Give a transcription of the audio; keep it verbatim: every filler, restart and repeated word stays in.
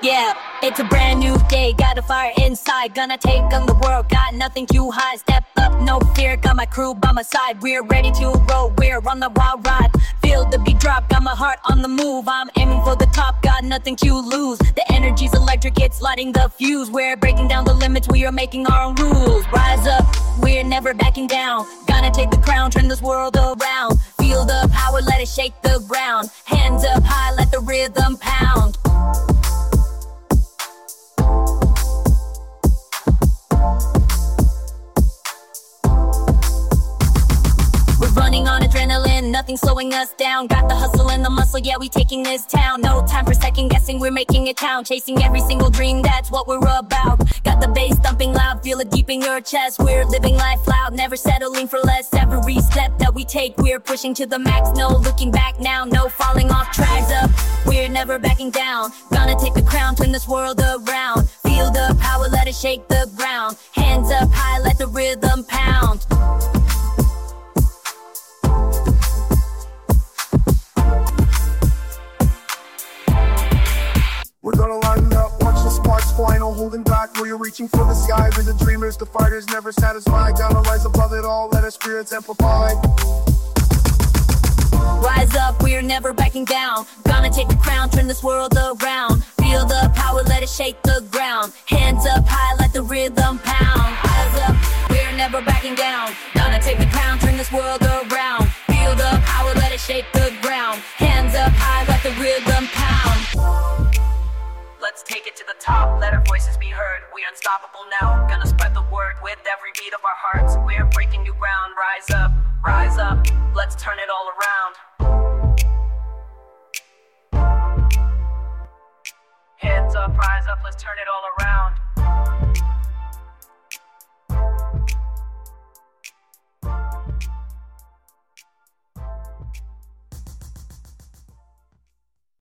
Yeah, it's a brand new day, got a fire inside, gonna take on the world, got nothing to hide. Step up, no fear, got my crew by my side. We're ready to roll, we're on the wild ride. Feel the beat drop, got my heart on the move. I'm aiming for the top, got nothing to lose. The energy's electric, it's lighting the fuse. We're breaking down the limits, we are making our own rules. Rise up, we're never backing down. Gonna take the crown, turn this world around. Feel the power, let it shake the ground. Hands up high, let the rhythm pound. Running on adrenaline, nothing slowing us down. Got the hustle and the muscle, yeah, we taking this town. No time for second guessing, we're making it count. Chasing every single dream, that's what we're about. Got the bass thumping loud, feel it deep in your chest. We're living life loud, never settling for less. Every step that we take, we're pushing to the max. No looking back now, no falling off tracks up. We're never backing down. Gonna take the crown, turn this world around. Feel the power, let it shake the ground. Hands up high, let the rhythm pound. We're gonna line up, watch the sparks fly, no holding back. We're reaching for the sky, we're the dreamers, the fighters, never satisfied. Gotta rise above it all, let our spirits amplify. Rise up, we're never backing down. Gonna take the crown, turn this world around. Feel the power, let it shake the ground. Hands up high, let the rhythm pound. Rise up, we're never backing down. Gonna take the crown, turn this world around. Feel the power, let it shake the ground. Hands up high, let the rhythm pound. Let's take it to the top, let our voices be heard. We're unstoppable now, gonna spread the word with every beat of our hearts. We're breaking new ground, rise up, rise up, let's turn it all around. Hands up, rise up, let's turn it all around.